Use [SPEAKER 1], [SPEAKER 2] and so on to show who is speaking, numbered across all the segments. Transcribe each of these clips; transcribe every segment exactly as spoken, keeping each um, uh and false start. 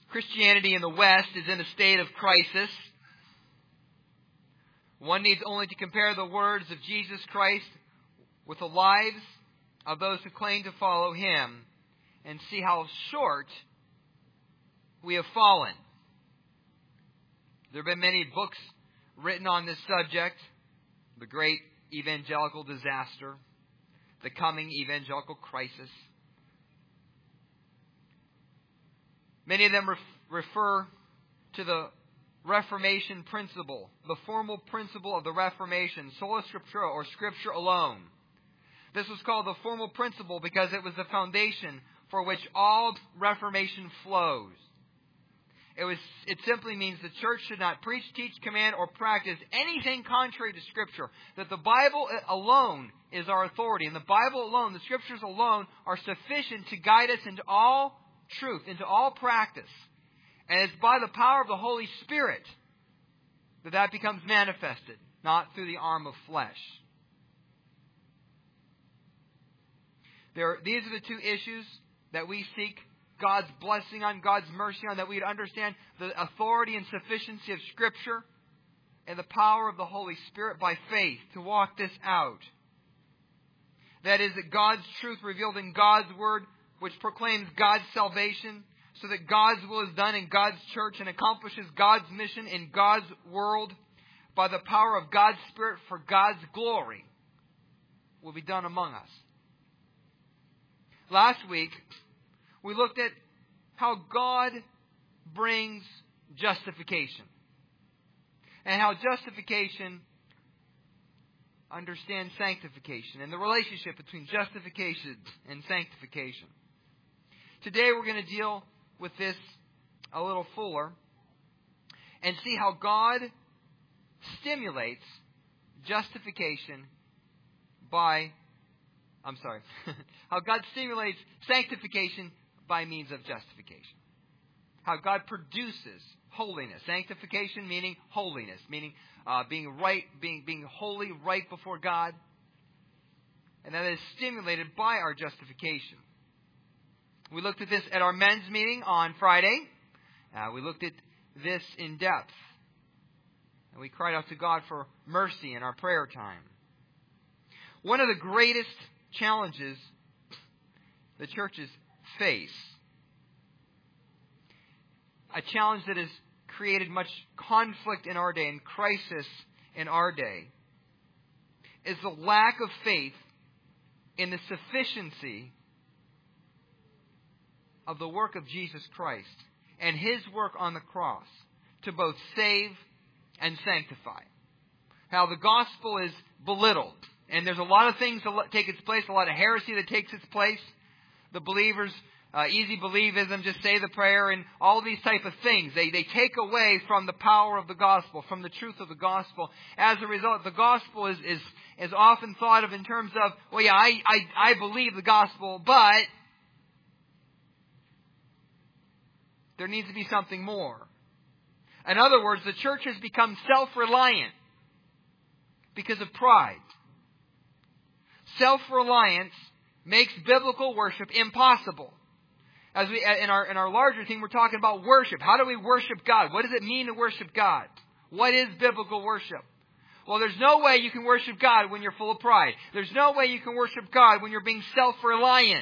[SPEAKER 1] Christianity in the West is in a state of crisis. One needs only to compare the words of Jesus Christ with the lives of those who claim to follow Him and see how short we have fallen. There have been many books written on this subject. The Great Evangelical Disaster, the Coming Evangelical Crisis. Many of them ref- refer to the Reformation principle, the formal principle of the Reformation, sola scriptura, or Scripture alone. This was called the formal principle because it was the foundation for which all Reformation flows. It was. It simply means the church should not preach, teach, command, or practice anything contrary to Scripture. That the Bible alone is our authority. And the Bible alone, the Scriptures alone, are sufficient to guide us into all truth, into all practice. And it's by the power of the Holy Spirit that that becomes manifested, not through the arm of flesh. There, these are the two issues that we seek God's blessing on, God's mercy on, that we'd understand the authority and sufficiency of Scripture and the power of the Holy Spirit by faith to walk this out. That is, that God's truth revealed in God's Word, which proclaims God's salvation, so that God's will is done in God's church and accomplishes God's mission in God's world by the power of God's Spirit for God's glory, will be done among us. Last week, we looked at how God brings justification. And how justification understands sanctification. And the relationship between justification and sanctification. Today we're going to deal with this a little fuller. And see how God stimulates justification by... I'm sorry. How God stimulates sanctification by means of justification. How God produces holiness. Sanctification meaning holiness, meaning uh, being right, being being holy right before God, and that is stimulated by our justification. We looked at this at our men's meeting on Friday. Uh, we looked at this in depth, and we cried out to God for mercy in our prayer time. One of the greatest challenges the churches face, a challenge that has created much conflict in our day and crisis in our day, is the lack of faith in the sufficiency of the work of Jesus Christ and His work on the cross to both save and sanctify. How the gospel is belittled. And there's a lot of things that take its place, a lot of heresy that takes its place. The believers, uh, easy believism, just say the prayer, and all these type of things. They they take away from the power of the gospel, from the truth of the gospel. As a result, the gospel is is, is often thought of in terms of, well, yeah, I, I, I believe the gospel, but there needs to be something more. In other words, the church has become self-reliant because of pride. Self-reliance makes biblical worship impossible. As we in our in our larger theme, we're talking about worship. How do we worship God? What does it mean to worship God? What is biblical worship? Well, there's no way you can worship God when you're full of pride. There's no way you can worship God when you're being self-reliant.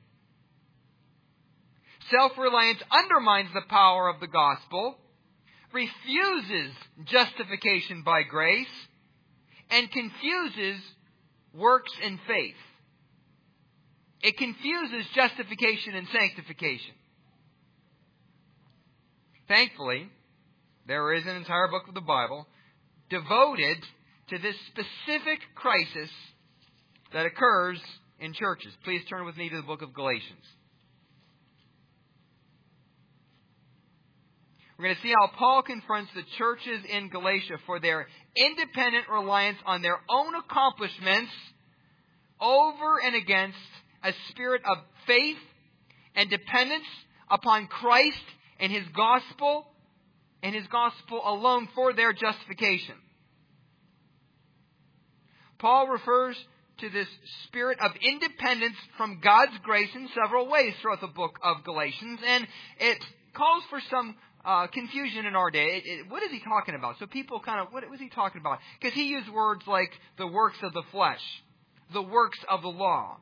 [SPEAKER 1] Self-reliance undermines the power of the gospel, refuses justification by grace, and confuses works and faith. It confuses justification and sanctification. Thankfully, there is an entire book of the Bible devoted to this specific crisis that occurs in churches. Please turn with me to the book of Galatians. We're going to see how Paul confronts the churches in Galatia for their independent reliance on their own accomplishments over and against a spirit of faith and dependence upon Christ and His gospel and His gospel alone for their justification. Paul refers to this spirit of independence from God's grace in several ways throughout the book of Galatians. And it calls for some uh, confusion in our day. It, it, what is he talking about? So people kind of, what was he talking about? Because he used words like the works of the flesh, the works of the law.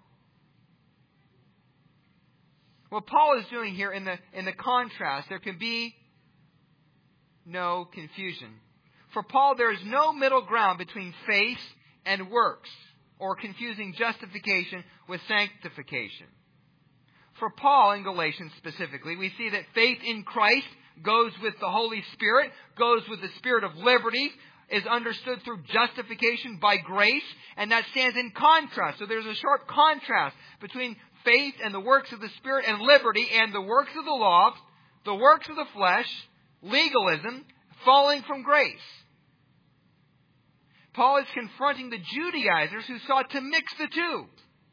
[SPEAKER 1] What Paul is doing here in the in the contrast, there can be no confusion. For Paul, there is no middle ground between faith and works, or confusing justification with sanctification. For Paul, in Galatians specifically, we see that faith in Christ goes with the Holy Spirit, goes with the spirit of liberty, is understood through justification by grace, and that stands in contrast. So there's a sharp contrast between faith and the works of the Spirit, and liberty and the works of the law, the works of the flesh, legalism, falling from grace. Paul is confronting the Judaizers who sought to mix the two.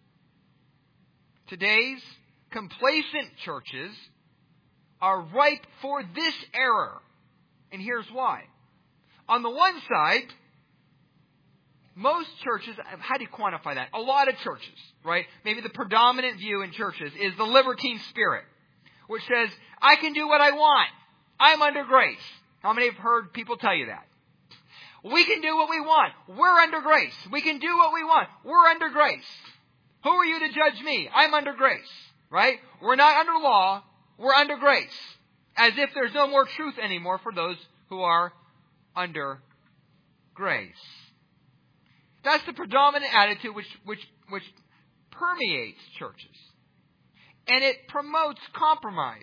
[SPEAKER 1] Today's complacent churches are ripe for this error. And here's why. On the one side, most churches, how do you quantify that? A lot of churches, right? Maybe the predominant view in churches is the libertine spirit, which says, I can do what I want. I'm under grace. How many have heard people tell you that? We can do what we want. We're under grace. We can do what we want. We're under grace. Who are you to judge me? I'm under grace, right? We're not under law. We're under grace. As if there's no more truth anymore for those who are under grace. That's the predominant attitude which, which, which permeates churches. And it promotes compromise.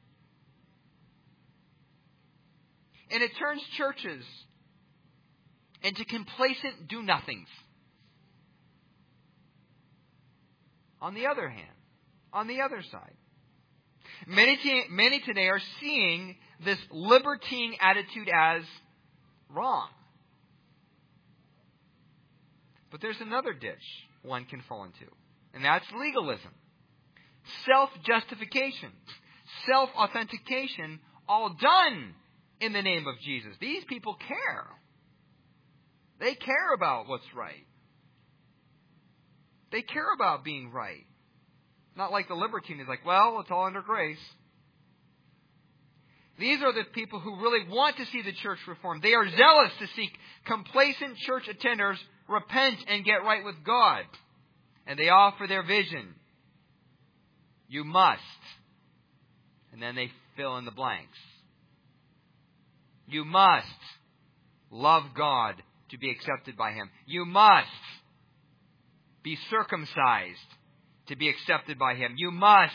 [SPEAKER 1] And it turns churches into complacent do-nothings. On the other hand, on the other side, many, many today are seeing this libertine attitude as wrong. But there's another ditch one can fall into, and that's legalism. Self-justification, self-authentication, all done in the name of Jesus. These people care. They care about what's right. They care about being right. Not like the libertine is like, well, it's all under grace. These are the people who really want to see the church reformed. They are zealous to see complacent church attenders repent and get right with God. And they offer their vision. You must. And then they fill in the blanks. You must love God to be accepted by Him. You must be circumcised to be accepted by Him. You must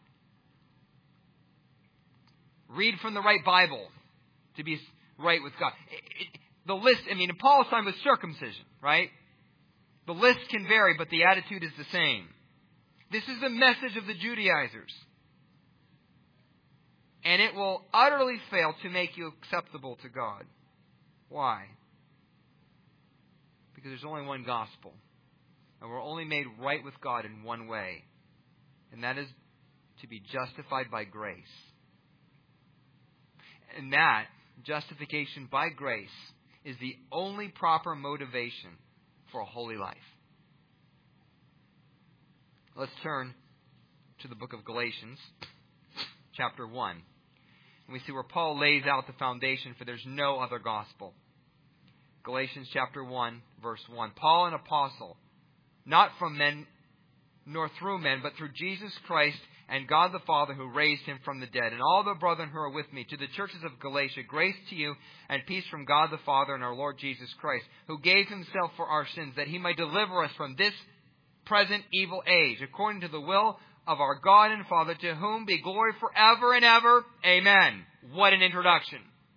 [SPEAKER 1] read from the right Bible to be right with God. It, it, the list, I mean, in Paul's time was circumcision, right? The list can vary, but the attitude is the same. This is the message of the Judaizers. And it will utterly fail to make you acceptable to God. Why? Because there's only one gospel. And we're only made right with God in one way. And that is to be justified by grace. And that, justification by grace, is the only proper motivation for a holy life. Let's turn to the book of Galatians, chapter one. And we see where Paul lays out the foundation for there's no other gospel. Galatians chapter one, verse one. Paul, an apostle, not from men nor through men, but through Jesus Christ and God the Father who raised Him from the dead, and all the brethren who are with me, to the churches of Galatia, grace to you and peace from God the Father and our Lord Jesus Christ, who gave Himself for our sins, that He might deliver us from this present evil age, according to the will of our God and Father, to whom be glory forever and ever. Amen. What an introduction.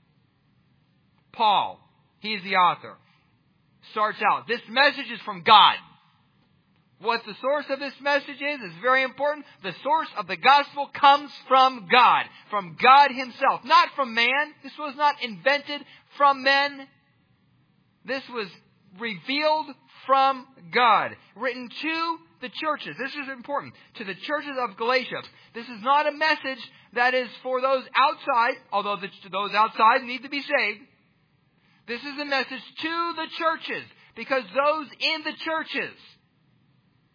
[SPEAKER 1] Paul, he is the author, starts out, this message is from God. What the source of this message is, is very important. The source of the gospel comes from God. From God Himself. Not from man. This was not invented from men. This was revealed from God. Written to the churches. This is important. To the churches of Galatia. This is not a message that is for those outside, although the, those outside need to be saved. This is a message to the churches. Because those in the churches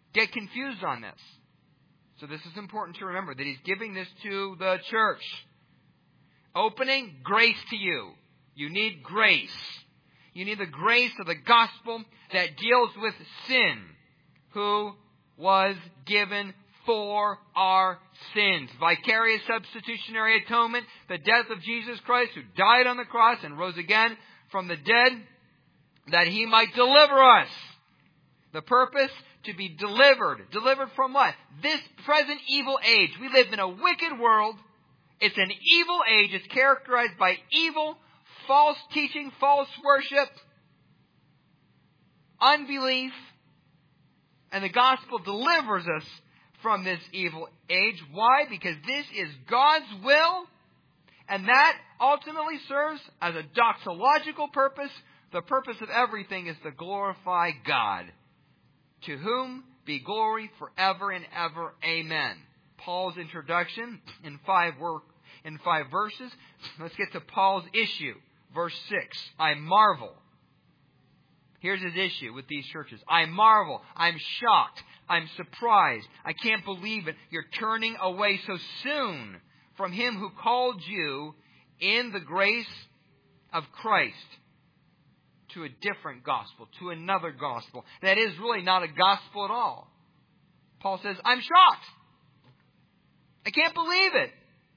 [SPEAKER 1] get confused on this. So this is important to remember, that he's giving this to the church. Opening, grace to you. You need grace. You need the grace of the gospel that deals with sin, who was given for our sins. Vicarious substitutionary atonement, the death of Jesus Christ, who died on the cross and rose again from the dead, that he might deliver us. The purpose, to be delivered. Delivered from what? This present evil age. We live in a wicked world. It's an evil age. It's characterized by evil, false teaching, false worship, unbelief. And the gospel delivers us from this evil age. Why? Because this is God's will. And that ultimately serves as a doxological purpose. The purpose of everything is to glorify God, to whom be glory forever and ever. Amen. Paul's introduction in five work in five verses. Let's get to Paul's issue. Verse six. I marvel. Here's his issue with these churches. I marvel. I'm shocked. I'm surprised. I can't believe it. You're turning away so soon from him who called you in the grace of Christ to a different gospel, to another gospel. That is really not a gospel at all. Paul says, I'm shocked. I can't believe it.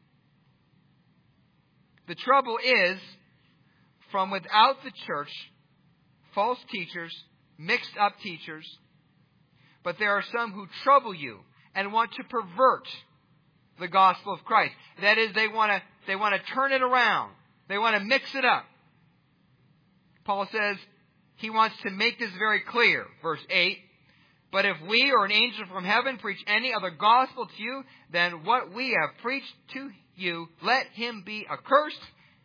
[SPEAKER 1] The trouble is, from without the church, false teachers, mixed up teachers, but there are some who trouble you and want to pervert the gospel of Christ. That is, they want to they want to turn it around. They want to mix it up. Paul says he wants to make this very clear. Verse eight, but if we or an angel from heaven preach any other gospel to you than what we have preached to you, let him be accursed.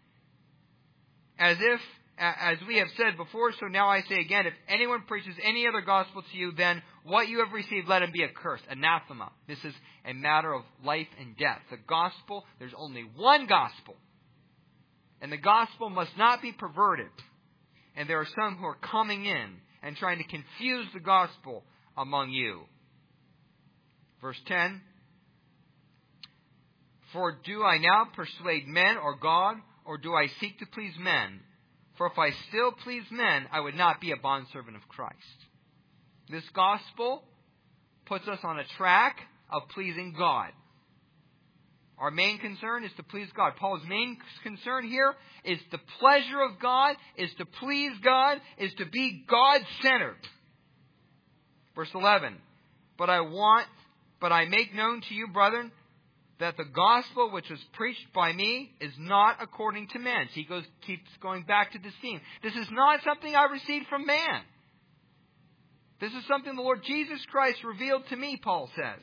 [SPEAKER 1] As if, as we have said before, so now I say again, if anyone preaches any other gospel to you than what you have received, let him be accursed. Anathema. This is a matter of life and death. The gospel, there's only one gospel. And the gospel must not be perverted. And there are some who are coming in and trying to confuse the gospel among you. Verse ten. For do I now persuade men or God, or do I seek to please men? For if I still please men, I would not be a bondservant of Christ. This gospel puts us on a track of pleasing God. Our main concern is to please God. Paul's main concern here is the pleasure of God, is to please God, is to be God-centered. Verse eleven. But I want, but I make known to you, brethren, that the gospel which was preached by me is not according to man. So he goes, keeps going back to this theme. This is not something I received from man. This is something the Lord Jesus Christ revealed to me, Paul says.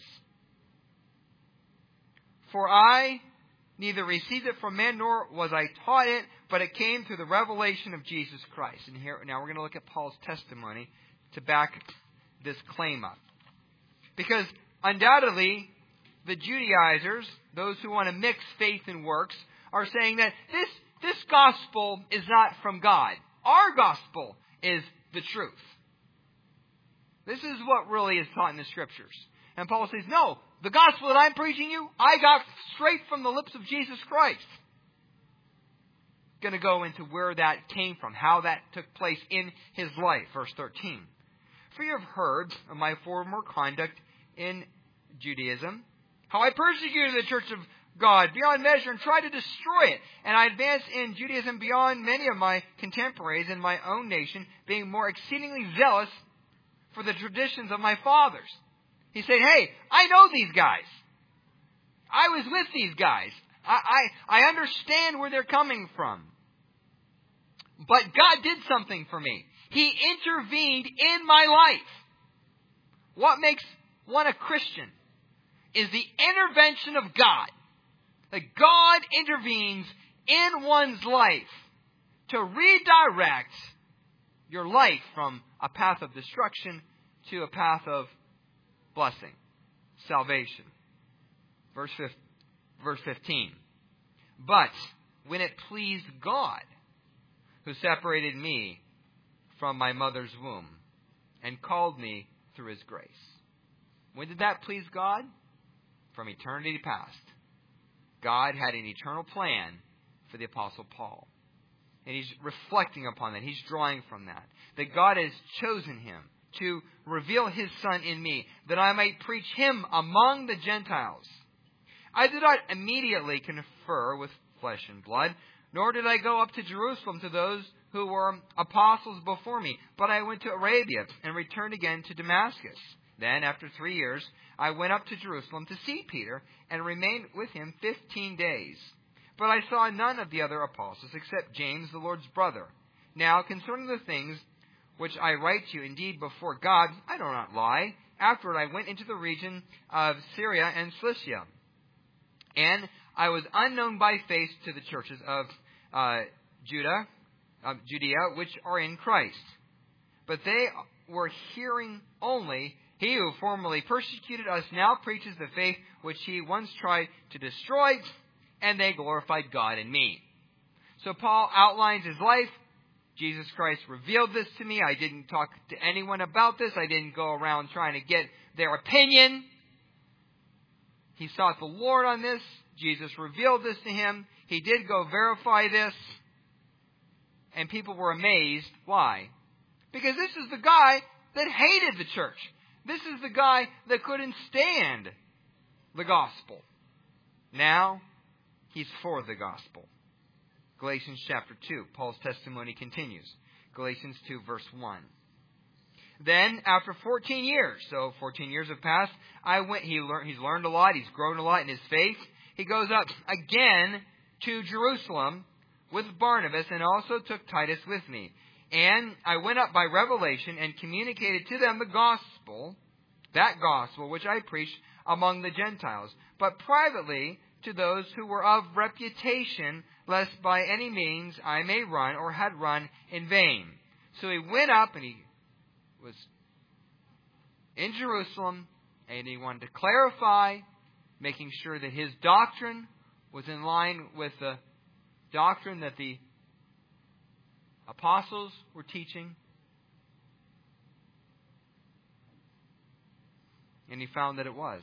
[SPEAKER 1] For I neither received it from man, nor was I taught it, but it came through the revelation of Jesus Christ. And here, now we're going to look at Paul's testimony to back this claim up. Because undoubtedly, the Judaizers, those who want to mix faith and works, are saying that this, this gospel is not from God. Our gospel is the truth. This is what really is taught in the Scriptures. And Paul says, no, the gospel that I'm preaching you, I got straight from the lips of Jesus Christ. Going to go into where that came from, how that took place in his life. Verse thirteen. For you have heard of my former conduct in Judaism, how I persecuted the church of God beyond measure and tried to destroy it. And I advanced in Judaism beyond many of my contemporaries in my own nation, being more exceedingly zealous for the traditions of my fathers. He said, hey, I know these guys. I was with these guys. I, I, I understand where they're coming from. But God did something for me. He intervened in my life. What makes one a Christian is the intervention of God. That God intervenes in one's life to redirect your life from a path of destruction to a path of blessing, salvation. Verse fifteen. But when it pleased God, who separated me from my mother's womb and called me through his grace. When did that please God? From eternity past. God had an eternal plan for the Apostle Paul. And he's reflecting upon that. He's drawing from that. That God has chosen him to reveal his Son in me, that I might preach him among the Gentiles. I did not immediately confer with flesh and blood, nor did I go up to Jerusalem to those who were apostles before me, but I went to Arabia and returned again to Damascus. Then, after three years, I went up to Jerusalem to see Peter and remained with him fifteen days. But I saw none of the other apostles except James, the Lord's brother. Now, concerning the things which I write to you, indeed before God, I do not lie. Afterward I went into the region of Syria and Cilicia, and I was unknown by face to the churches of uh, Judah, uh, Judea, which are in Christ. But they were hearing only, he who formerly persecuted us now preaches the faith which he once tried to destroy, and they glorified God in me. So Paul outlines his life. Jesus Christ revealed this to me. I didn't talk to anyone about this. I didn't go around trying to get their opinion. He sought the Lord on this. Jesus revealed this to him. He did go verify this. And people were amazed. Why? Because this is the guy that hated the church. This is the guy that couldn't stand the gospel. Now, he's for the gospel. Galatians chapter two, Paul's testimony continues. Galatians two, verse one. Then, after fourteen years, so fourteen years have passed, I went. He learned. He's learned a lot. He's grown a lot in his faith. He goes up again to Jerusalem with Barnabas, and also took Titus with me. And I went up by revelation and communicated to them the gospel, that gospel which I preached among the Gentiles, but privately to those who were of reputation, lest by any means I may run or had run in vain. So he went up and he was in Jerusalem, and he wanted to clarify, making sure that his doctrine was in line with the doctrine that the apostles were teaching. And he found that it was.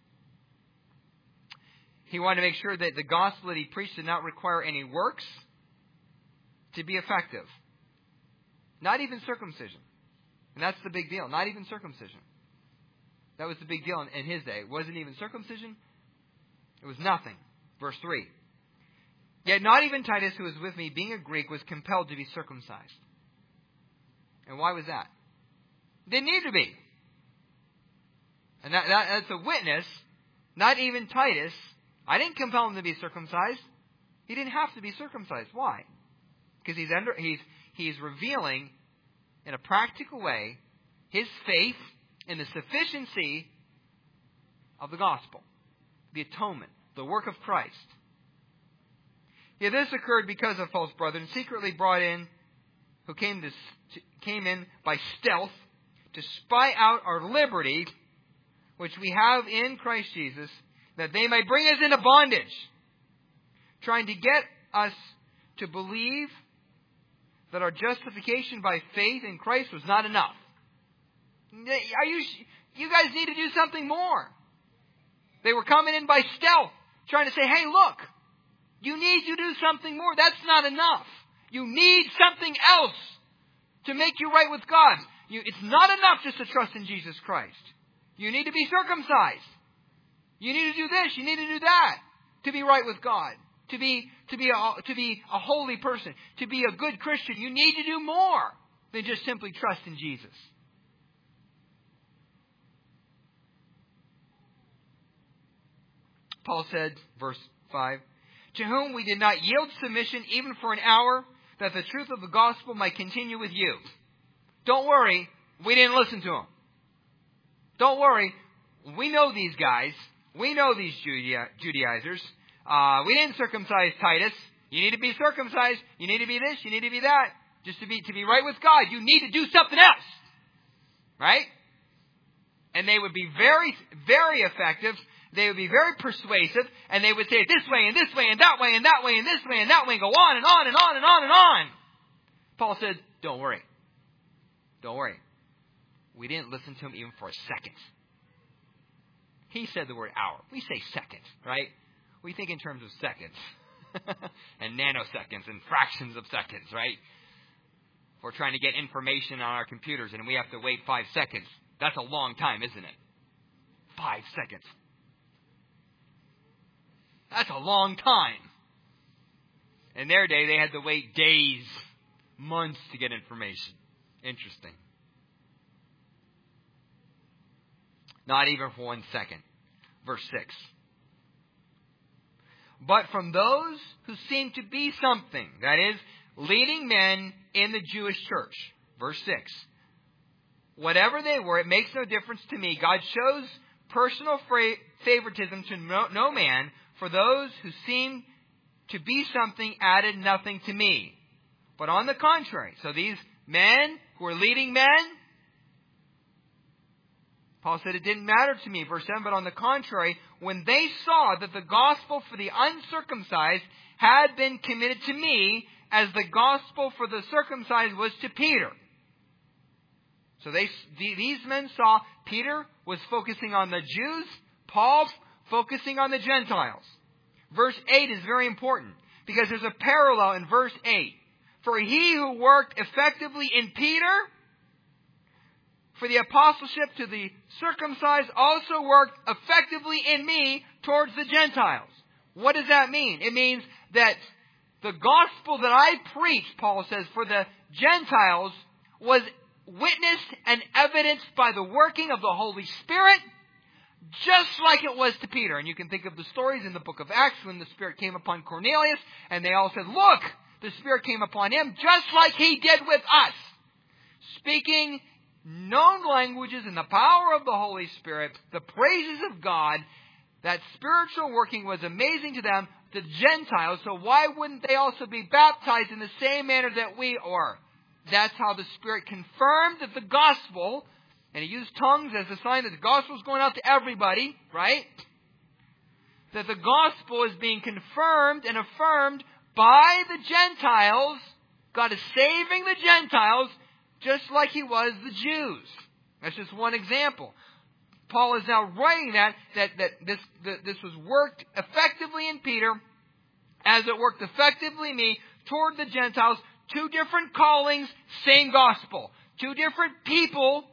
[SPEAKER 1] He wanted to make sure that the gospel that he preached did not require any works to be effective. Not even circumcision. And that's the big deal. Not even circumcision. That was the big deal in, in his day. It wasn't even circumcision. It was nothing. Verse three. Yet not even Titus, who was with me, being a Greek, was compelled to be circumcised. And why was that? Didn't need to be. And that, that, that's a witness. Not even Titus. I didn't compel him to be circumcised. He didn't have to be circumcised. Why? Because he's under, he's he's revealing in a practical way his faith in the sufficiency of the gospel, the atonement, the work of Christ. Yeah, this occurred because of false brethren secretly brought in, who came to came in by stealth to spy out our liberty, which we have in Christ Jesus, that they may bring us into bondage, trying to get us to believe that our justification by faith in Christ was not enough. Are you, you guys need to do something more. They were coming in by stealth, trying to say, hey, look, you need to do something more. That's not enough. You need something else to make you right with God. You, it's not enough just to trust in Jesus Christ. You need to be circumcised. You need to do this. You need to do that to be right with God. To be to be a, to be a holy person. To be a good Christian. You need to do more than just simply trust in Jesus. Paul said, verse five, to whom we did not yield submission even for an hour, that the truth of the gospel might continue with you. Don't worry, we didn't listen to them. Don't worry, we know these guys. We know these Judea- Judaizers. Uh, we didn't circumcise Titus. You need to be circumcised. You need to be this. You need to be that. Just to be to be right with God, you need to do something else. Right? And they would be very, very effective. They would be very persuasive. And they would say it this way and this way and that way and that way and this way and that way and go on and on and on and on and on. Paul said, don't worry. Don't worry. We didn't listen to him even for a second. He said the word hour. We say seconds, right? We think in terms of seconds and nanoseconds and fractions of seconds, right? If we're trying to get information on our computers and we have to wait five seconds, that's a long time, isn't it? Five seconds. That's a long time. In their day, they had to wait days, months to get information. Interesting. Not even for one second. Verse six. But from those who seem to be something, that is, leading men in the Jewish church. Verse six. Whatever they were, it makes no difference to me. God shows personal fra- favoritism to no, no man. For those who seem to be something added nothing to me. But on the contrary, so these men who are leading men, Paul said it didn't matter to me, verse seven, but on the contrary, when they saw that the gospel for the uncircumcised had been committed to me, as the gospel for the circumcised was to Peter. So they, these men saw Peter was focusing on the Jews, Paul focusing on the Gentiles. Verse eight is very important because there's a parallel in verse eight. For he who worked effectively in Peter for the apostleship to the circumcised also worked effectively in me towards the Gentiles. What does that mean? It means that the gospel that I preached, Paul says, for the Gentiles was witnessed and evidenced by the working of the Holy Spirit, just like it was to Peter. And you can think of the stories in the book of Acts when the Spirit came upon Cornelius and they all said, look, the Spirit came upon him just like he did with us. Speaking known languages in the power of the Holy Spirit, the praises of God, that spiritual working was amazing to them, the Gentiles. So why wouldn't they also be baptized in the same manner that we are? That's how the Spirit confirmed that the gospel, and he used tongues as a sign that the gospel is going out to everybody, right? That the gospel is being confirmed and affirmed by the Gentiles. God is saving the Gentiles just like he was the Jews. That's just one example. Paul is now writing that, that, that this, that this was worked effectively in Peter as it worked effectively in me toward the Gentiles. Two different callings, same gospel. Two different people,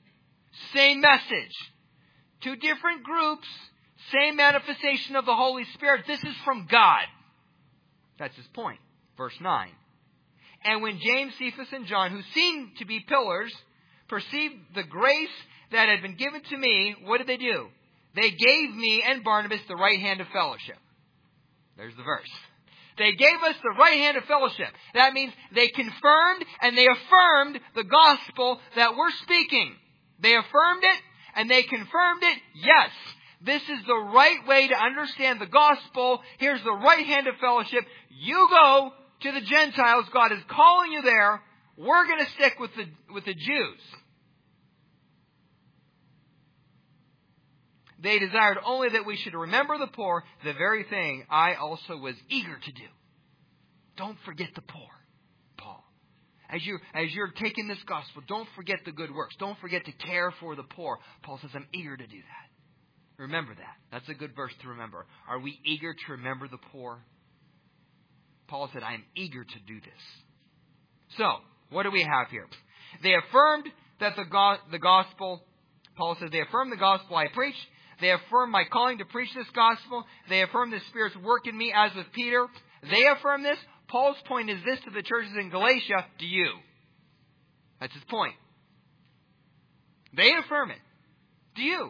[SPEAKER 1] same message. Two different groups, same manifestation of the Holy Spirit. This is from God. That's his point. Verse nine. And when James, Cephas, and John, who seemed to be pillars, perceived the grace that had been given to me, what did they do? They gave me and Barnabas the right hand of fellowship. There's the verse. They gave us the right hand of fellowship. That means they confirmed and they affirmed the gospel that we're speaking. They affirmed it and they confirmed it. Yes, this is the right way to understand the gospel. Here's the right hand of fellowship. You go to the Gentiles. God is calling you there. We're going to stick with the, with the Jews. They desired only that we should remember the poor, the very thing I also was eager to do. Don't forget the poor, Paul. As you as you're taking this gospel, don't forget the good works. Don't forget to care for the poor. Paul says, I'm eager to do that. Remember that. That's a good verse to remember. Are we eager to remember the poor? Paul said, I am eager to do this. So, what do we have here? They affirmed that the go- the gospel, Paul says, they affirmed the gospel I preached. They affirm my calling to preach this gospel. They affirm the Spirit's work in me as with Peter. They affirm this. Paul's point is this to the churches in Galatia, to you. That's his point. They affirm it. Do you?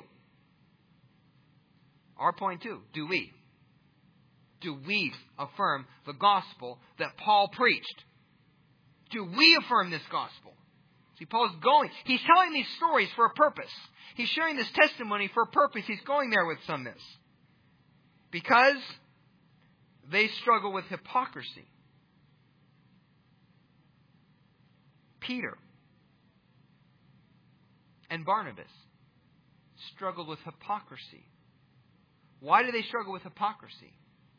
[SPEAKER 1] Our point too. Do we? Do we affirm the gospel that Paul preached? Do we affirm this gospel? See, Paul's going. He's telling these stories for a purpose. He's sharing this testimony for a purpose. He's going there with some of this. Because they struggle with hypocrisy. Peter and Barnabas struggled with hypocrisy. Why do they struggle with hypocrisy?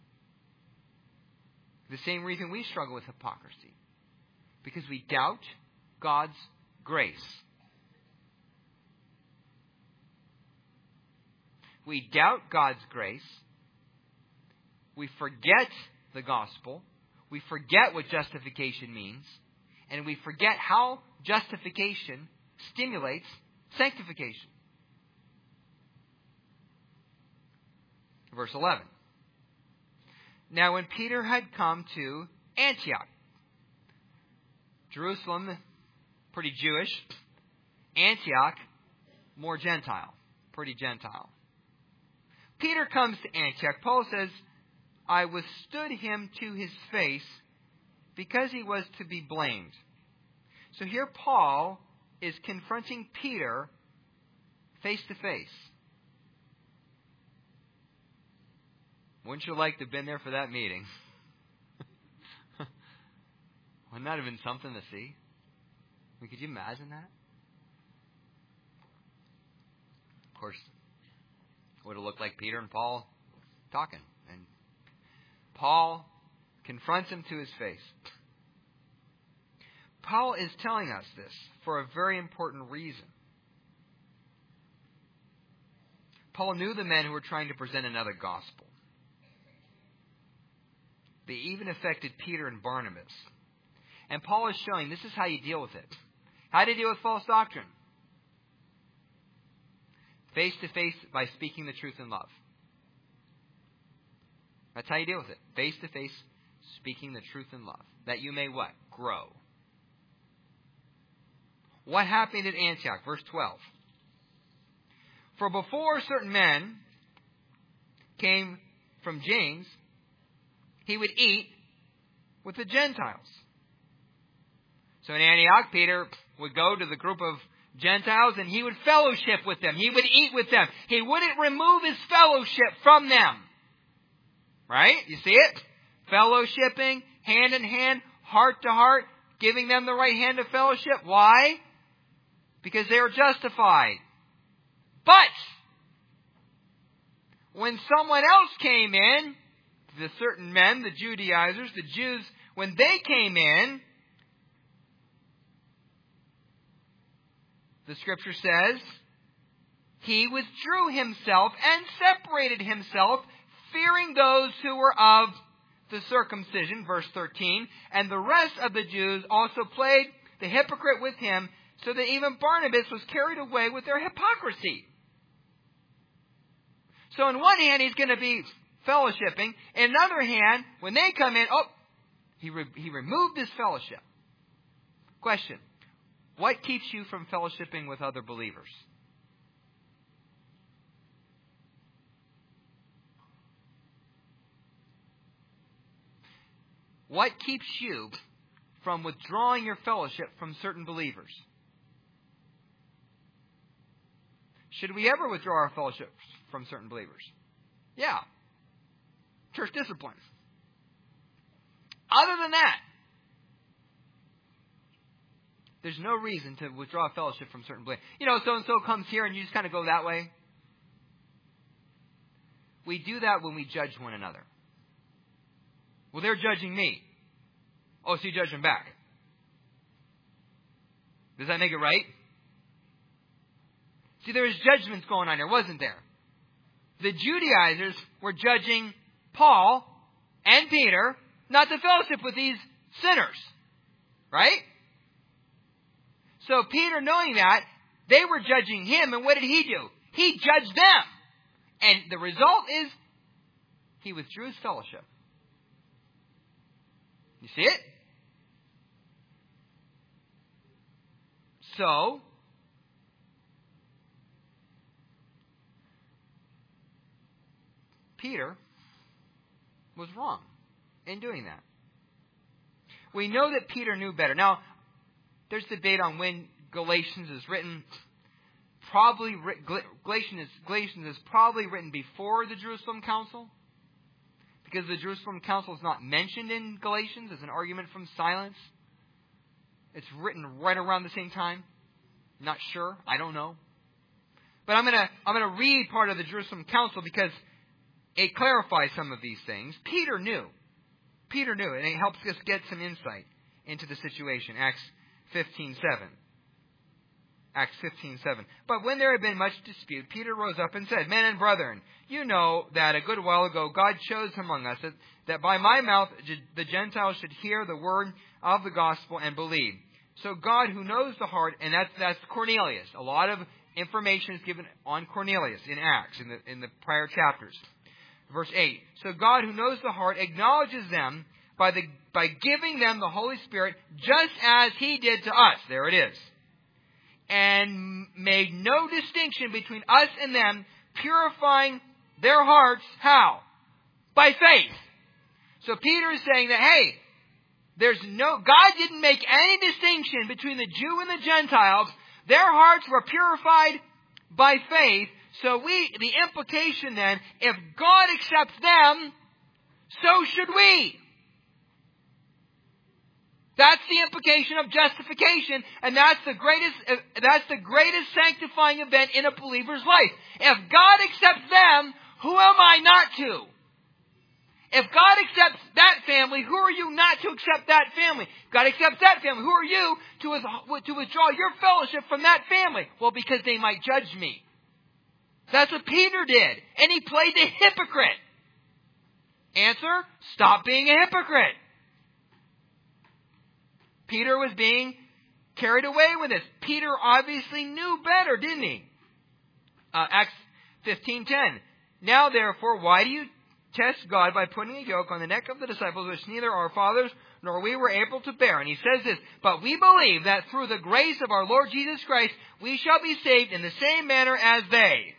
[SPEAKER 1] The same reason we struggle with hypocrisy. Because we doubt God's grace. we doubt God's grace, we forget the gospel, we forget what justification means, and we forget how justification stimulates sanctification. Verse eleven. Now when Peter had come to Antioch, Jerusalem, pretty Jewish, Antioch, more Gentile, pretty Gentile. Peter comes to Antioch. Paul says, I withstood him to his face because he was to be blamed. So here Paul is confronting Peter face to face. Wouldn't you like to have been there for that meeting? Wouldn't that have been something to see? I mean, could you imagine that? Of course, it would have looked like Peter and Paul talking. And Paul confronts him to his face. Paul is telling us this for a very important reason. Paul knew the men who were trying to present another gospel. They even affected Peter and Barnabas. And Paul is showing this is how you deal with it. How do you deal with false doctrine? Face to face by speaking the truth in love. That's how you deal with it. Face to face, speaking the truth in love. That you may what? Grow. What happened at Antioch? Verse twelve. For before certain men came from James, he would eat with the Gentiles. So in Antioch, Peter would go to the group of Gentiles and he would fellowship with them. He would eat with them. He wouldn't remove his fellowship from them. Right? You see it? Fellowshipping, hand in hand, heart to heart, giving them the right hand of fellowship. Why? Because they are justified. But when someone else came in, the certain men, the Judaizers, the Jews, when they came in, the Scripture says, he withdrew himself and separated himself, fearing those who were of the circumcision, verse thirteen, and the rest of the Jews also played the hypocrite with him, so that even Barnabas was carried away with their hypocrisy. So in one hand, he's going to be fellowshipping. In another hand, when they come in, oh, he, re- he removed his fellowship. Question. What keeps you from fellowshipping with other believers? What keeps you from withdrawing your fellowship from certain believers? Should we ever withdraw our fellowship from certain believers? Yeah. Church discipline. Other than that, there's no reason to withdraw fellowship from certain believers. You know, so-and-so comes here and you just kind of go that way. We do that when we judge one another. Well, they're judging me. Oh, so you judge them back. Does that make it right? See, there was judgments going on there, wasn't there? The Judaizers were judging Paul and Peter not to fellowship with these sinners. Right? So Peter, knowing that, they were judging him, and what did he do? He judged them. And the result is, he withdrew his fellowship. You see it? So, Peter was wrong in doing that. We know that Peter knew better. Now, there's debate on when Galatians is written. Probably Galatians is, Galatians is probably written before the Jerusalem Council, because the Jerusalem Council is not mentioned in Galatians as an argument from silence. It's written right around the same time. Not sure. I don't know. But I'm gonna I'm gonna read part of the Jerusalem Council because it clarifies some of these things. Peter knew. Peter knew, and it helps us get some insight into the situation. Acts fifteen seven. Acts fifteen seven. But when there had been much dispute, Peter rose up and said, Men and brethren, you know that a good while ago God chose among us that, that by my mouth the Gentiles should hear the word of the gospel and believe. So God, who knows the heart, and that's that's Cornelius. A lot of information is given on Cornelius in Acts, in the in the prior chapters. Verse eight. So God, who knows the heart, acknowledges them by the by giving them the Holy Spirit, just as He did to us. There it is. And made no distinction between us and them, purifying their hearts. How? By faith. So Peter is saying that, hey, there's no, God didn't make any distinction between the Jew and the Gentiles. Their hearts were purified by faith. So we, the implication then, if God accepts them, so should we. That's the implication of justification, and that's the greatest, that's the greatest sanctifying event in a believer's life. If God accepts them, who am I not to? If God accepts that family, who are you not to accept that family? If God accepts that family, who are you to, to withdraw your fellowship from that family? Well, because they might judge me. That's what Peter did, and he played the hypocrite. Answer, stop being a hypocrite. Peter was being carried away with this. Peter obviously knew better, didn't he? Uh, Acts fifteen ten. Now therefore, why do you test God by putting a yoke on the neck of the disciples which neither our fathers nor we were able to bear? And he says this, but we believe that through the grace of our Lord Jesus Christ, we shall be saved in the same manner as they.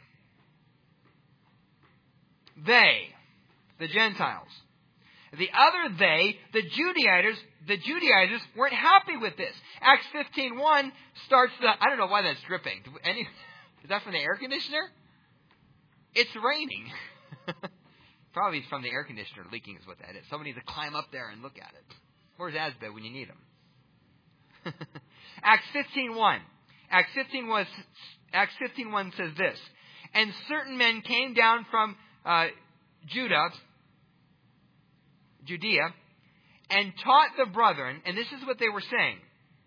[SPEAKER 1] They, the Gentiles. The other they, the Judaizers, the Judaizers weren't happy with this. Acts fifteen one starts the, I don't know why that's dripping. Any, is that from the air conditioner? It's raining. Probably from the air conditioner leaking is what that is. Somebody needs to climb up there and look at it. Where's Asbed when you need him? Acts fifteen one. Acts fifteen was Acts fifteen one says this. And certain men came down from uh, Judah, Judea, and taught the brethren, and this is what they were saying.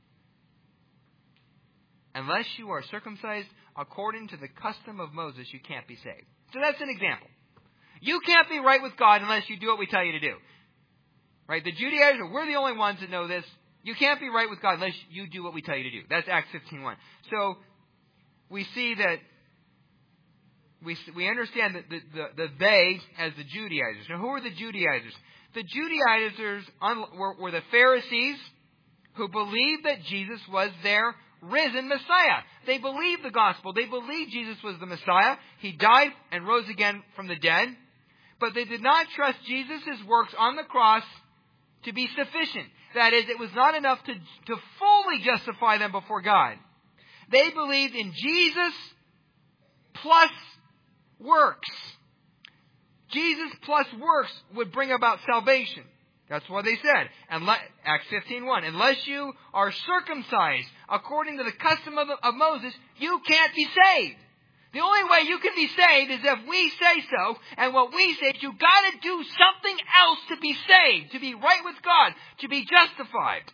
[SPEAKER 1] Unless you are circumcised according to the custom of Moses, you can't be saved. So that's an example. You can't be right with God unless you do what we tell you to do. Right? The Judaizers, we're the only ones that know this. You can't be right with God unless you do what we tell you to do. That's Acts fifteen one. So we see that we we understand that the, the, the they as the Judaizers. Now, who are the Judaizers? The Judaizers were, were the Pharisees who believed that Jesus was their risen Messiah. They believed the gospel. They believed Jesus was the Messiah. He died and rose again from the dead. But they did not trust Jesus' works on the cross to be sufficient. That is, it was not enough to, to fully justify them before God. They believed in Jesus plus works. Jesus plus works would bring about salvation. That's what they said. And Acts fifteen one. Unless you are circumcised according to the custom of, of Moses, you can't be saved. The only way you can be saved is if we say so. And what we say is you've got to do something else to be saved, to be right with God, to be justified.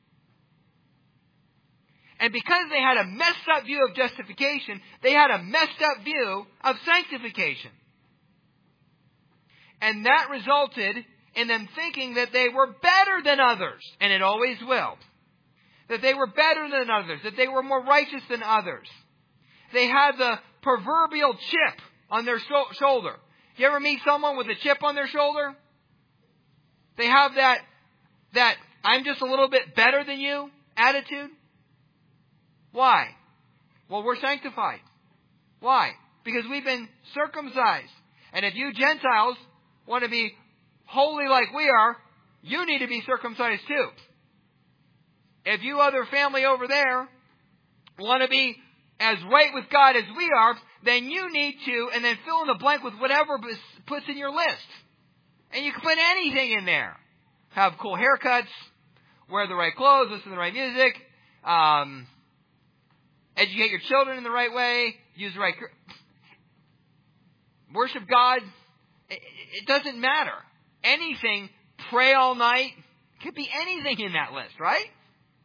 [SPEAKER 1] And because they had a messed up view of justification, they had a messed up view of sanctification. And that resulted in them thinking that they were better than others. And it always will. That they were better than others. That they were more righteous than others. They had the proverbial chip on their shoulder. You ever meet someone with a chip on their shoulder? They have that, that I'm just a little bit better than you attitude. Why? Well, we're sanctified. Why? Because we've been circumcised. And if you Gentiles want to be holy like we are, you need to be circumcised too. If you other family over there want to be as right with God as we are, then you need to, and then fill in the blank with whatever puts in your list. And you can put anything in there. Have cool haircuts, wear the right clothes, listen to the right music, um, educate your children in the right way, use the right, worship God. It doesn't matter. Anything, pray all night, could be anything in that list, right?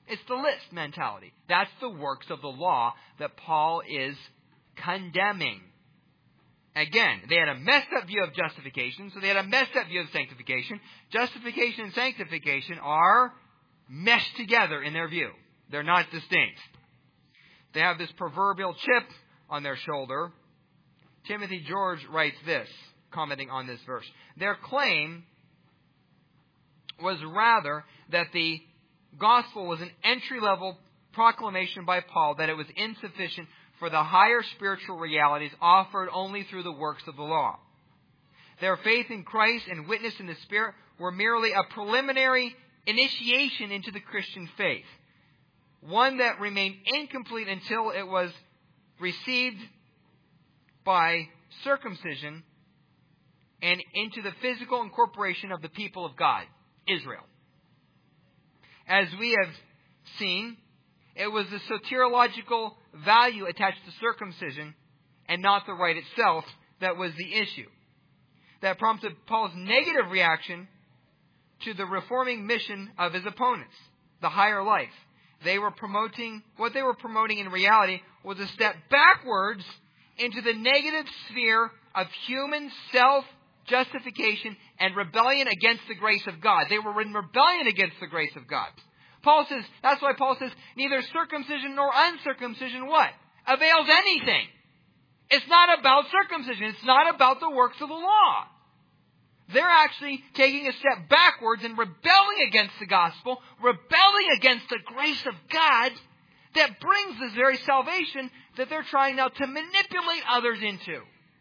[SPEAKER 1] It's the list mentality. That's the works of the law that Paul is condemning. Again, they had a messed up view of justification, so they had a messed up view of sanctification. Justification and sanctification are meshed together in their view. They're not distinct. They have this proverbial chip on their shoulder. Timothy George writes this, commenting on this verse. Their claim was rather that the gospel was an entry-level proclamation by Paul that it was insufficient for the higher spiritual realities offered only through the works of the law. Their faith in Christ and witness in the Spirit were merely a preliminary initiation into the Christian faith, one that remained incomplete until it was received by circumcision and into the physical incorporation of the people of God, Israel. As we have seen, it was the soteriological value attached to circumcision and not the rite itself that was the issue. That prompted Paul's negative reaction to the reforming mission of his opponents, the higher life. They were promoting, what they were promoting in reality was a step backwards into the negative sphere of human self-justification and rebellion against the grace of God. They were in rebellion against the grace of God. Paul says, that's why Paul says, neither circumcision nor uncircumcision what? Avails anything. It's not about circumcision. It's not about the works of the law. They're actually taking a step backwards and rebelling against the gospel, rebelling against the grace of God that brings this very salvation that they're trying now to manipulate others into.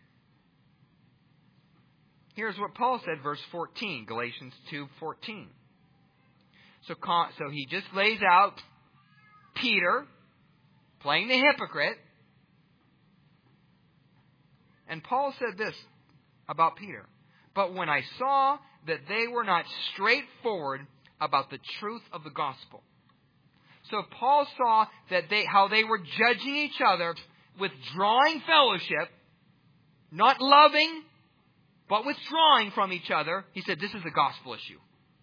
[SPEAKER 1] Here's what Paul said, verse fourteen, Galatians two fourteen. So, so he just lays out Peter playing the hypocrite. And Paul said this about Peter. But when I saw that they were not straightforward about the truth of the gospel. So Paul saw that they, how they were judging each other, withdrawing fellowship, not loving, but withdrawing from each other. He said, this is a gospel issue.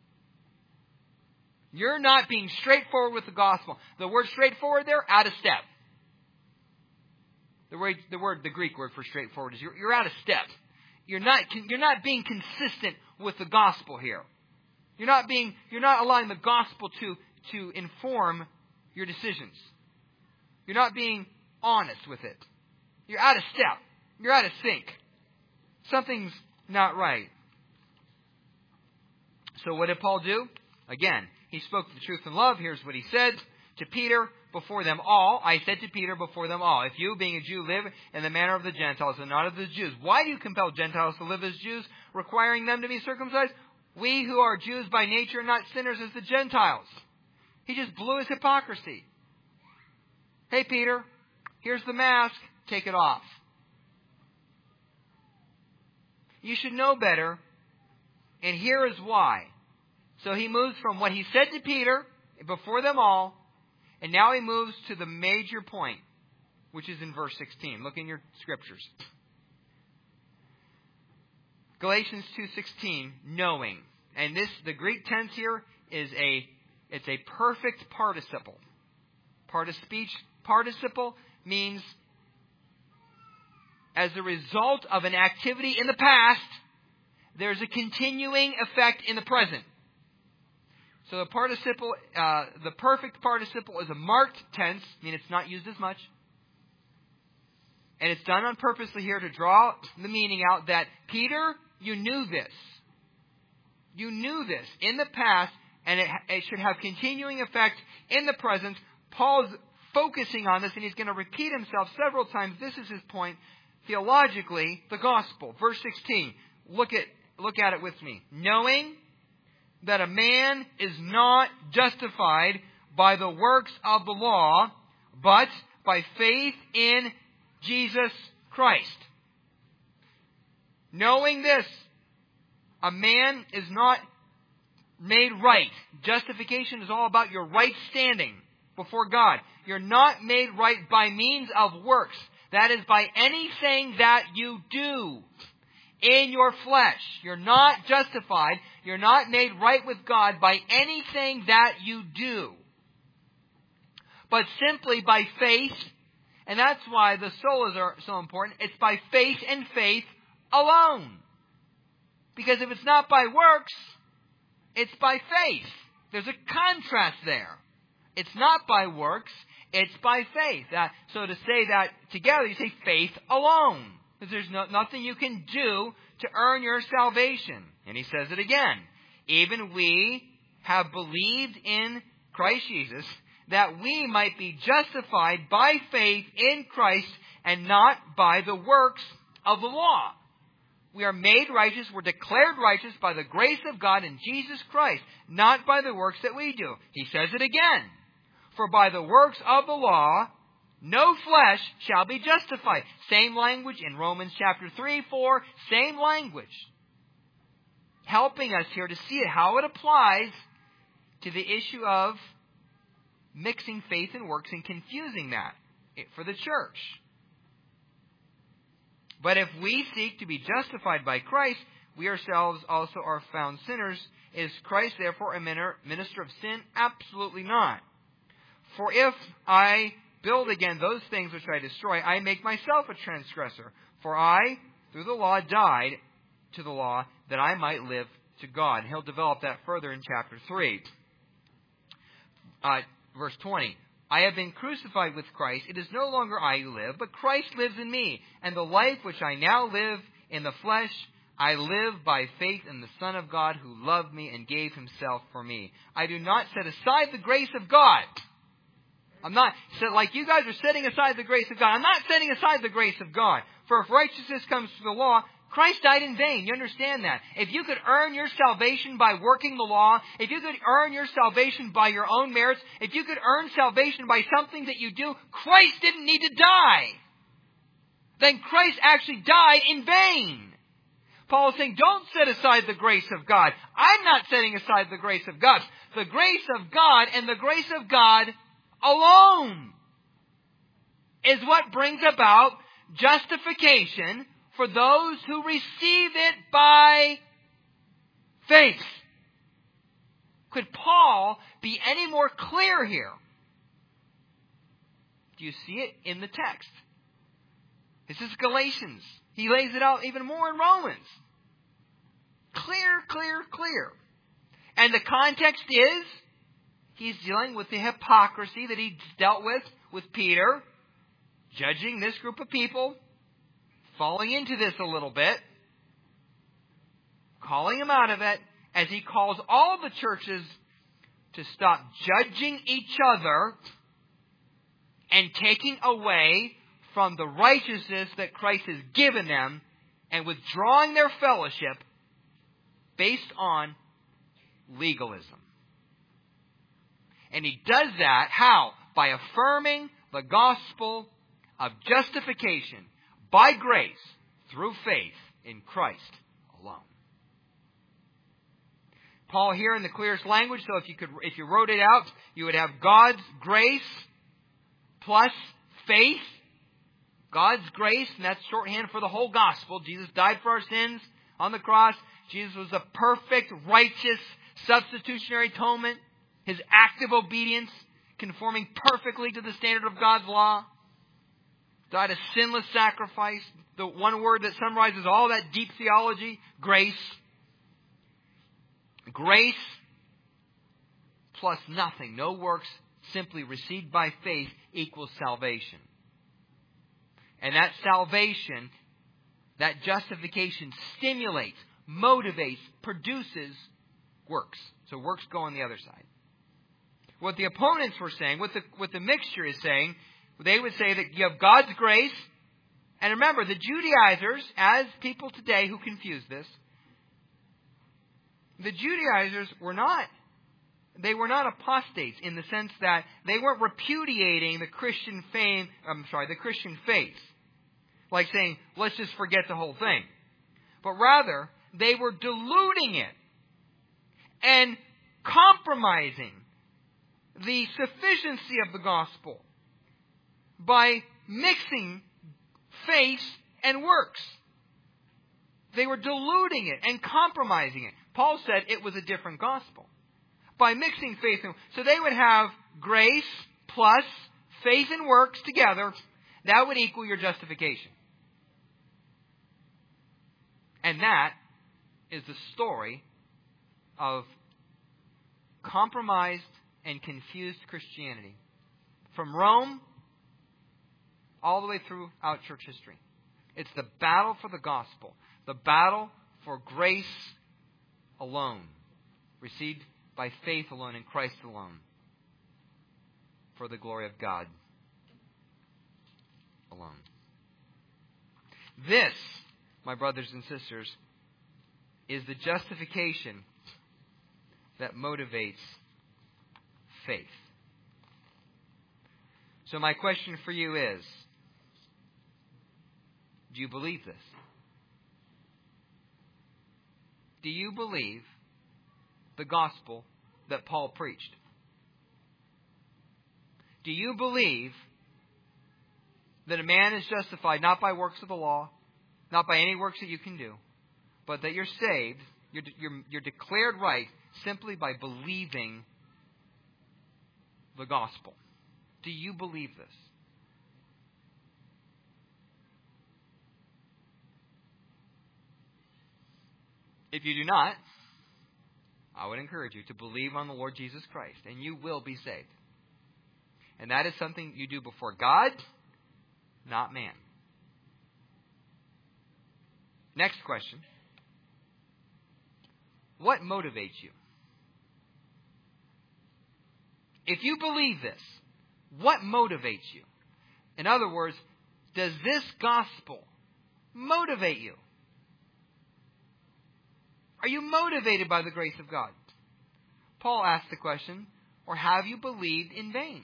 [SPEAKER 1] You're not being straightforward with the gospel. The word straightforward there, out of step. The word, the word, the Greek word for straightforward is you're, you're out of step. You're not, you're not being consistent with the gospel here. You're not being, you're not allowing the gospel to, to inform your decisions. You're not being honest with it. You're out of step. You're out of sync. Something's not right. So what did Paul do? Again, he spoke the truth in love. Here's what he said to Peter before them all. I said to Peter before them all, if you, being a Jew, live in the manner of the Gentiles and not of the Jews, why do you compel Gentiles to live as Jews, requiring them to be circumcised? We who are Jews by nature are not sinners as the Gentiles. He just blew his hypocrisy. Hey, Peter, here's the mask. Take it off. You should know better, and here is why. So he moves from what he said to Peter before them all, and now he moves to the major point, which is in verse sixteen. Look in your scriptures. Galatians two sixteen, knowing. And this, the Greek tense here is a, it's a perfect participle. Part of speech participle means as a result of an activity in the past, there's a continuing effect in the present. So the participle, uh, the perfect participle is a marked tense, I mean it's not used as much. And it's done on purposely here to draw the meaning out that, Peter, you knew this. You knew this in the past, and it, it should have continuing effect in the present. Paul's focusing on this, and he's going to repeat himself several times. This is his point. Theologically, the gospel. Verse sixteen. Look at, look at it with me. Knowing that a man is not justified by the works of the law, but by faith in Jesus Christ. Knowing this, a man is not made right. Justification is all about your right standing before God. You're not made right by means of works. That is by anything that you do in your flesh. You're not justified. You're not made right with God by anything that you do. but simply by faith. And that's why the solas are so important. It's by faith and faith alone. Because if it's not by works, it's by faith. There's a contrast there. It's not by works, it's by faith. That, so to say that together, you say faith alone. Because there's no, nothing you can do to earn your salvation. And he says it again. Even we have believed in Christ Jesus, that we might be justified by faith in Christ and not by the works of the law. We are made righteous, we're declared righteous by the grace of God in Jesus Christ, not by the works that we do. He says it again. For by the works of the law, no flesh shall be justified. Same language in Romans chapter three, four, same language. Helping us here to see it, how it applies to the issue of mixing faith and works and confusing that for the church. But if we seek to be justified by Christ, we ourselves also are found sinners. Is Christ therefore a minister of sin? Absolutely not. For if I build again those things which I destroy, I make myself a transgressor. For I, through the law, died to the law, that I might live to God. And he'll develop that further in chapter three. Uh, verse twenty. I have been crucified with Christ. It is no longer I who live, but Christ lives in me. And the life which I now live in the flesh, I live by faith in the Son of God who loved me and gave himself for me. I do not set aside the grace of God. I'm not, so like you guys are setting aside the grace of God. I'm not setting aside the grace of God. For if righteousness comes through the law, Christ died in vain. You understand that? If you could earn your salvation by working the law, if you could earn your salvation by your own merits, if you could earn salvation by something that you do, Christ didn't need to die. Then Christ actually died in vain. Paul is saying, don't set aside the grace of God. I'm not setting aside the grace of God. The grace of God and the grace of God alone is what brings about justification for those who receive it by faith. Could Paul be any more clear here? Do you see it in the text? This is Galatians. He lays it out even more in Romans. Clear, clear, clear. And the context is, he's dealing with the hypocrisy that he dealt with with Peter, judging this group of people, falling into this a little bit, calling them out of it, as he calls all the churches to stop judging each other and taking away from the righteousness that Christ has given them and withdrawing their fellowship based on legalism. And he does that, how? By affirming the gospel of justification by grace through faith in Christ alone. Paul here in the clearest language, so if you could, if you wrote it out, you would have God's grace plus faith. God's grace, and that's shorthand for the whole gospel. Jesus died for our sins on the cross. Jesus was a perfect, righteous, substitutionary atonement. His active obedience, conforming perfectly to the standard of God's law. Died a sinless sacrifice. The one word that summarizes all that deep theology, grace. Grace plus nothing, no works, simply received by faith equals salvation. And that salvation, that justification stimulates, motivates, produces works. So works go on the other side. What the opponents were saying, what the, what the mixture is saying, they would say that you have God's grace. And remember, the Judaizers, as people today who confuse this, the Judaizers were not, they were not apostates in the sense that they weren't repudiating the Christian fame, I'm sorry, the Christian faith. Like saying, let's just forget the whole thing. But rather, they were diluting it and compromising the sufficiency of the gospel by mixing faith and works. They were diluting it and compromising it. Paul said it was a different gospel. By mixing faith and so they would have grace plus faith and works together, that would equal your justification. And that is the story of compromised and confused Christianity. From Rome all the way throughout church history. It's the battle for the gospel. The battle for grace alone. Received by faith alone in Christ alone. For the glory of God alone. This, my brothers and sisters, is the justification that motivates faith. So my question for you is, do you believe this? Do you believe the gospel that Paul preached? Do you believe that a man is justified not by works of the law, not by any works that you can do, but that you're saved, you're, you're, you're declared right simply by believing the gospel? Do you believe this? If you do not, I would encourage you to believe on the Lord Jesus Christ, and you will be saved. And that is something you do before God, not man. Next question. What motivates you? If you believe this, what motivates you? In other words, does this gospel motivate you? Are you motivated by the grace of God? Paul asked the question, or have you believed in vain?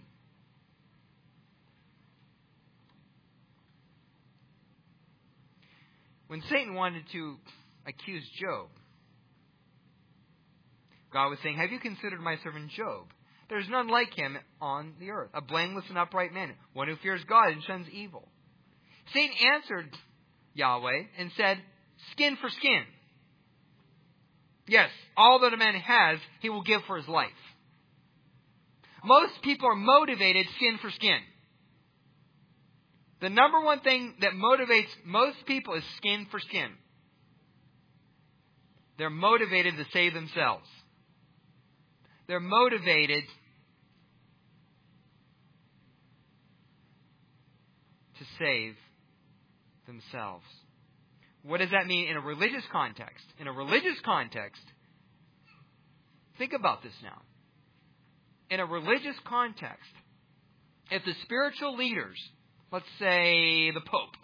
[SPEAKER 1] When Satan wanted to accuse Job, God was saying, have you considered my servant Job? There's none like him on the earth, a blameless and upright man, one who fears God and shuns evil. Satan answered Yahweh and said, skin for skin. Yes, all that a man has, he will give for his life. Most people are motivated skin for skin. The number one thing that motivates most people is skin for skin. They're motivated to save themselves. They're motivated to save themselves. What does that mean in a religious context? In a religious context, think about this now. In a religious context, if the spiritual leaders, let's say the Pope,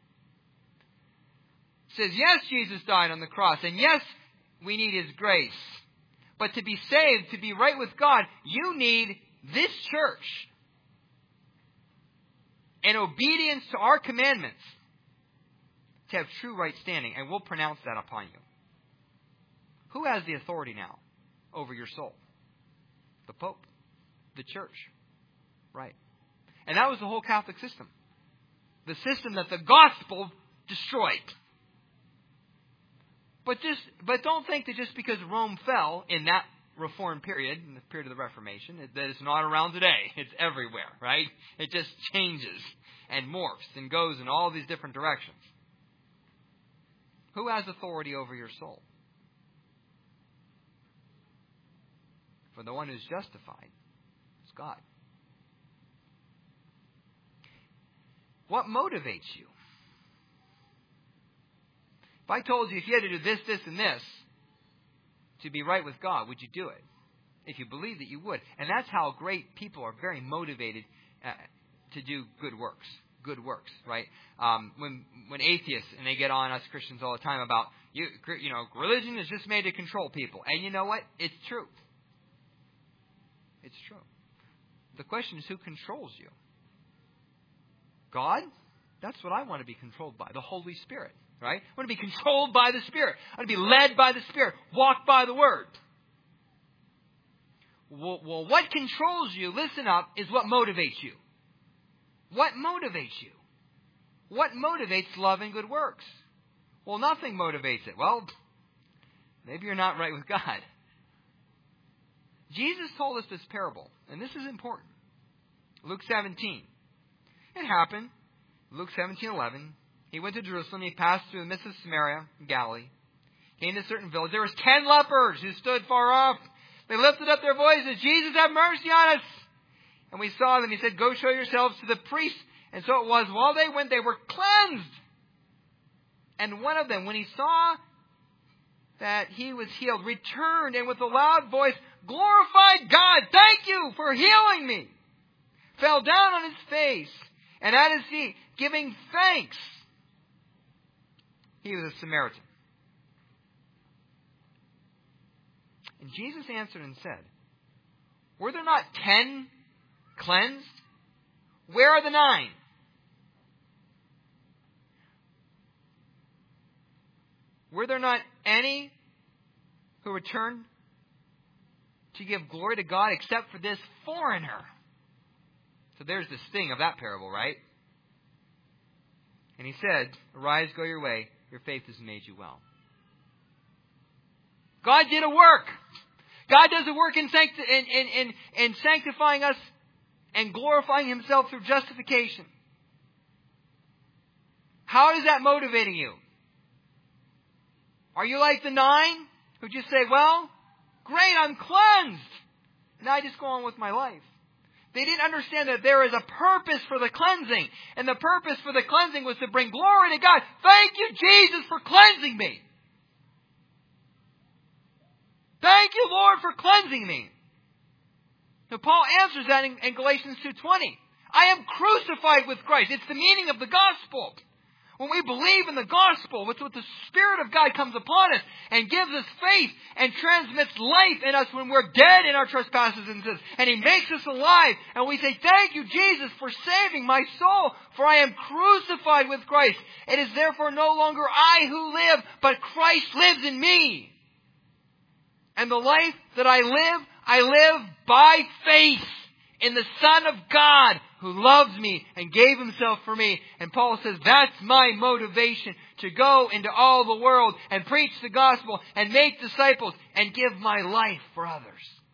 [SPEAKER 1] says, yes, Jesus died on the cross, and yes, we need His grace, but to be saved, to be right with God, you need this church and obedience to our commandments to have true right standing, and we'll pronounce that upon you. Who has the authority now over your soul? The Pope. The church. Right. And that was the whole Catholic system. The system that the gospel destroyed. But just, but don't think that just because Rome fell in that Reform period, in the period of the Reformation, that it's not around today. It's everywhere, right? It just changes and morphs and goes in all these different directions. Who has authority over your soul? For the one who's justified is God. What motivates you? If I told you if you had to do this, this, and this to be right with God, would you do it? If you believe that you would. And that's how great people are very motivated uh, to do good works. Good works, right? Um, when when atheists, and they get on us Christians all the time about, you, you know, religion is just made to control people. And you know what? It's true. It's true. The question is, who controls you? God? That's what I want to be controlled by. The Holy Spirit, right? I want to be controlled by the Spirit. I want to be led by the Spirit. Walk by the Word. Well, well, what controls you, listen up, is what motivates you. What motivates you? What motivates love and good works? Well, nothing motivates it. Well, maybe you're not right with God. Jesus told us this parable, and this is important. Luke seventeen. It happened. Luke seventeen eleven. He went to Jerusalem. He passed through the midst of Samaria and Galilee. Came to a certain village. There was ten lepers who stood far off. They lifted up their voices, Jesus, have mercy on us. And we saw them. He said, go show yourselves to the priest. And so it was, while they went, they were cleansed. And one of them, when he saw that he was healed, returned and with a loud voice glorified God. Thank you for healing me. Fell down on his face and at his feet, giving thanks. He was a Samaritan. And Jesus answered and said, were there not ten cleansed? Where are the nine? Were there not any who returned to give glory to God except for this foreigner? So there's the sting of that parable, right? And he said, arise, go your way. Your faith has made you well. God did a work. God does a work in, sancti- in, in, in, in sanctifying us and glorifying Himself through justification. How is that motivating you? Are you like the nine who just say, well, great, I'm cleansed. Now I just go on with my life. They didn't understand that there is a purpose for the cleansing. And the purpose for the cleansing was to bring glory to God. Thank you, Jesus, for cleansing me. Thank you, Lord, for cleansing me. Now, Paul answers that in, in Galatians two twenty. I am crucified with Christ. It's the meaning of the gospel. When we believe in the gospel, it's what the Spirit of God comes upon us and gives us faith and transmits life in us when we're dead in our trespasses and sins. And He makes us alive. And we say, thank you, Jesus, for saving my soul, for I am crucified with Christ. It is therefore no longer I who live, but Christ lives in me. And the life that I live, I live by faith in the Son of God who loves me and gave Himself for me. And Paul says, that's my motivation, to go into all the world and preach the gospel and make disciples and give my life for others.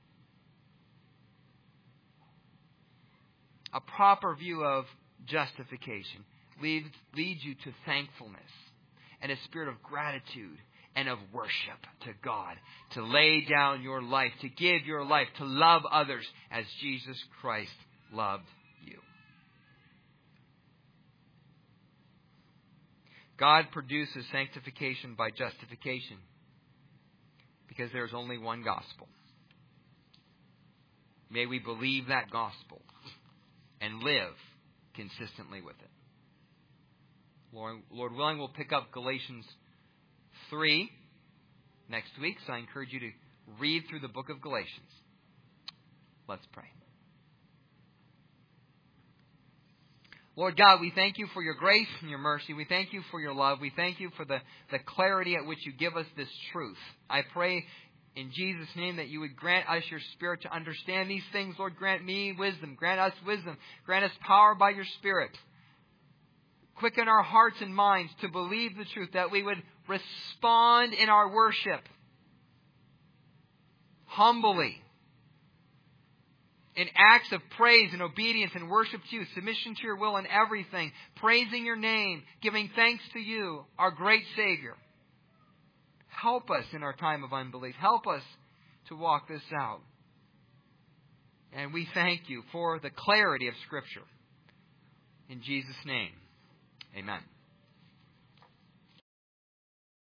[SPEAKER 1] A proper view of justification leads, leads you to thankfulness and a spirit of gratitude and of worship to God, to lay down your life, to give your life, to love others as Jesus Christ loved you. God produces sanctification by justification because there is only one gospel. May we believe that gospel and live consistently with it. Lord, Lord willing, we'll pick up Galatians three next week, so I encourage you to read through the book of Galatians. Let's pray. Lord God, we thank you for your grace and your mercy. We thank you for your love. We thank you for the, the clarity at which you give us this truth. I pray in Jesus' name that you would grant us your Spirit to understand these things. Lord, grant me wisdom. Grant us wisdom. Grant us power by your Spirit. Quicken our hearts and minds to believe the truth, that we would respond in our worship humbly, in acts of praise and obedience and worship to you, submission to your will in everything, praising your name, giving thanks to you, our great Savior. Help us in our time of unbelief. Help us to walk this out. And we thank you for the clarity of Scripture. In Jesus' name, amen.